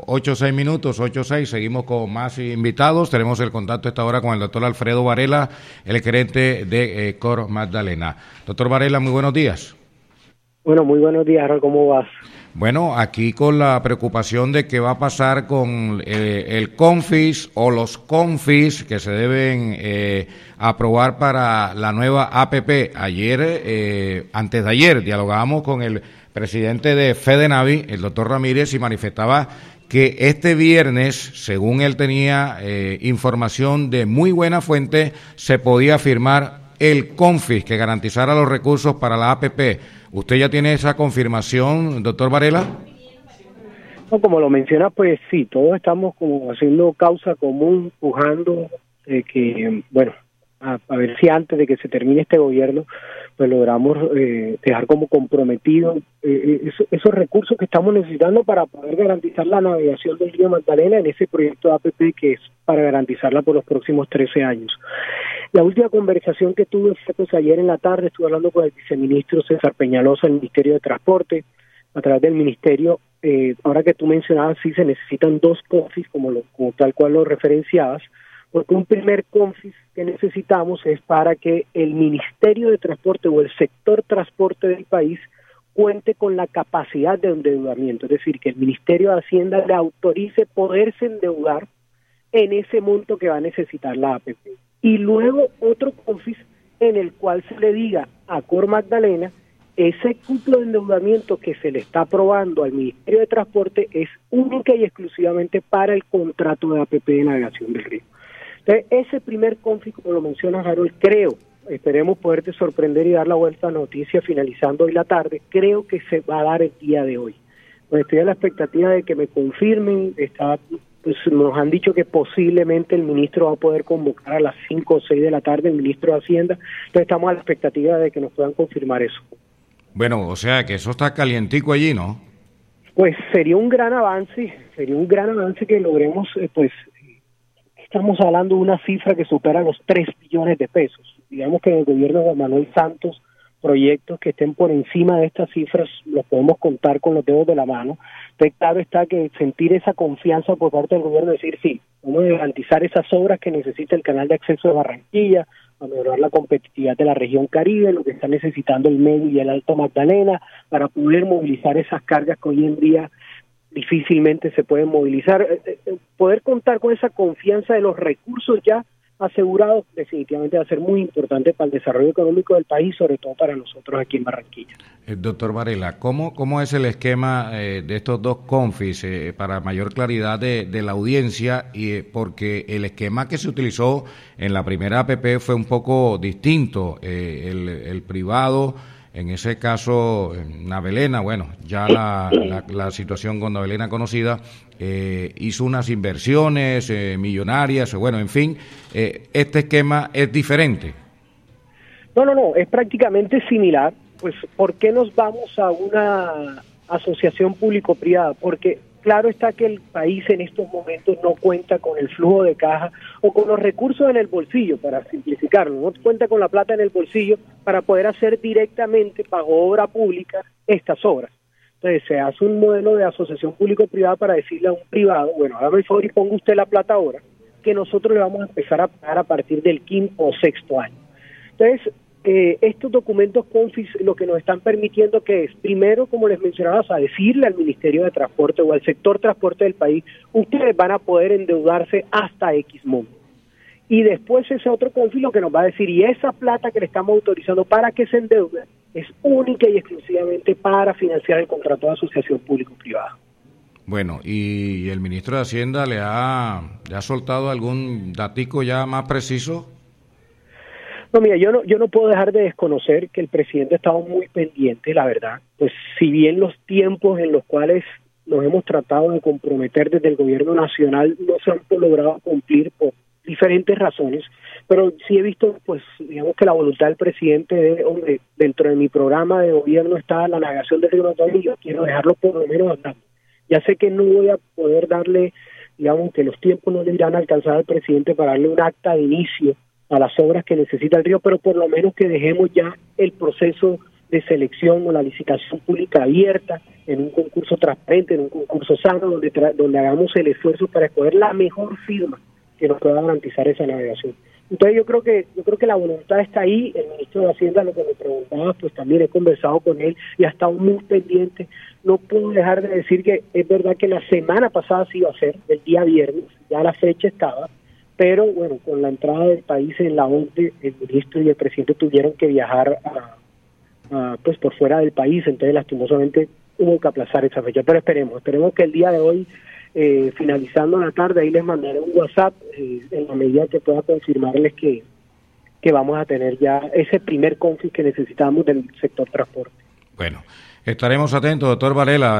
8:06, 8:06, seguimos con más invitados. Tenemos el contacto a esta hora con el doctor Alfredo Varela, el gerente de Cor Magdalena. Doctor Varela, muy buenos días. Bueno, muy buenos días, Harold, ¿cómo vas? Bueno, aquí con la preocupación de qué va a pasar con el CONFIS o los CONFIS que se deben aprobar para la nueva APP. Ayer, antes de ayer, dialogábamos con el presidente de FEDENAVI, el doctor Ramírez, y manifestaba que este viernes, según él tenía información de muy buena fuente, se podía firmar el CONFIS que garantizara los recursos para la APP. ¿Usted ya tiene esa confirmación, doctor Varela? No, como lo menciona, pues sí, todos estamos como haciendo causa común, pujando que, bueno, a ver si antes de que se termine este gobierno, pues logramos dejar como comprometidos esos recursos que estamos necesitando para poder garantizar la navegación del río Magdalena en ese proyecto de APP que es para garantizarla por los próximos 13 años. La última conversación que tuve fue pues ayer en la tarde, estuve hablando con el viceministro César Peñalosa del Ministerio de Transporte, a través del ministerio. Ahora que tú mencionabas, sí se necesitan dos CONFIS, como tal cual lo referenciabas, porque un primer CONFIS que necesitamos es para que el Ministerio de Transporte o el sector transporte del país cuente con la capacidad de endeudamiento, es decir, que el Ministerio de Hacienda le autorice poderse endeudar en ese monto que va a necesitar la APP. Y luego otro CONFIS en el cual se le diga a Cor Magdalena, ese cupo de endeudamiento que se le está aprobando al Ministerio de Transporte es única y exclusivamente para el contrato de APP de navegación del río. Entonces, ese primer CONFIS, como lo menciona Harold, esperemos poderte sorprender y dar la vuelta a la noticia finalizando hoy la tarde, creo que se va a dar el día de hoy. Pues estoy a la expectativa de que me confirmen, pues nos han dicho que posiblemente el ministro va a poder convocar a las 5 o 6 de la tarde, el ministro de Hacienda, entonces estamos a la expectativa de que nos puedan confirmar eso. Bueno, o sea que eso está calientico allí, ¿no? Pues sería un gran avance que logremos, pues estamos hablando de una cifra que supera los 3 billones de pesos. Digamos que en el gobierno de Manuel Santos, proyectos que estén por encima de estas cifras los podemos contar con los dedos de la mano. Entonces, claro está que sentir esa confianza por parte del gobierno, decir sí, vamos a garantizar esas obras que necesita el canal de acceso de Barranquilla, a mejorar la competitividad de la región Caribe, lo que está necesitando el Medio y el Alto Magdalena, para poder movilizar esas cargas que hoy en día difícilmente se pueden movilizar. Poder contar con esa confianza de los recursos ya asegurados definitivamente va a ser muy importante para el desarrollo económico del país, sobre todo para nosotros aquí en Barranquilla. Doctor Varela, ¿cómo es el esquema de estos dos CONFIS para mayor claridad de la audiencia? Porque el esquema que se utilizó en la primera APP fue un poco distinto. El privado, en ese caso, Navelena, bueno, ya la situación con Navelena conocida, hizo unas inversiones millonarias, bueno, en fin, este esquema es diferente. No, es prácticamente similar. Pues, ¿por qué nos vamos a una asociación público-privada? Porque claro está que el país en estos momentos no cuenta con el flujo de caja o con los recursos en el bolsillo, para simplificarlo, no cuenta con la plata en el bolsillo para poder hacer directamente bajo obra pública estas obras. Entonces se hace un modelo de asociación público-privada para decirle a un privado, bueno, hágame el favor y ponga usted la plata ahora, que nosotros le vamos a empezar a pagar a partir del 5º o 6º año. Entonces, estos documentos CONFIS lo que nos están permitiendo que es, primero, como les mencionaba, a decirle al Ministerio de Transporte o al sector transporte del país, ustedes van a poder endeudarse hasta X monto. Y después ese otro CONFIS lo que nos va a decir, y esa plata que le estamos autorizando para que se endeude, es única y exclusivamente para financiar el contrato de asociación público-privada. Bueno, ¿y el ministro de Hacienda le ha soltado algún datico ya más preciso? No, mira, yo no puedo dejar de desconocer que el presidente ha estado muy pendiente, la verdad. Pues si bien los tiempos en los cuales nos hemos tratado de comprometer desde el gobierno nacional no se han logrado cumplir por diferentes razones, pero sí he visto, pues, digamos que la voluntad del presidente hombre, dentro de mi programa de gobierno está la navegación del río Magdalena y yo quiero dejarlo por lo menos andando. Ya sé que no voy a poder darle, digamos que los tiempos no le irán a alcanzar al presidente para darle un acta de inicio a las obras que necesita el río, pero por lo menos que dejemos ya el proceso de selección o la licitación pública abierta, en un concurso transparente, en un concurso sano, donde hagamos el esfuerzo para escoger la mejor firma que nos pueda garantizar esa navegación. Entonces yo creo que la voluntad está ahí. El ministro de Hacienda, lo que me preguntaba, pues también he conversado con él y ha estado muy pendiente. No puedo dejar de decir que es verdad que la semana pasada se iba a hacer, el día viernes, ya la fecha estaba, pero bueno, con la entrada del país en la OCDE, el ministro y el presidente tuvieron que viajar pues por fuera del país, entonces lastimosamente hubo que aplazar esa fecha, pero esperemos que el día de hoy, finalizando la tarde, ahí les mandaré un WhatsApp en la medida que pueda confirmarles que vamos a tener ya ese primer confis que necesitamos del sector transporte. Bueno, estaremos atentos, doctor Varela.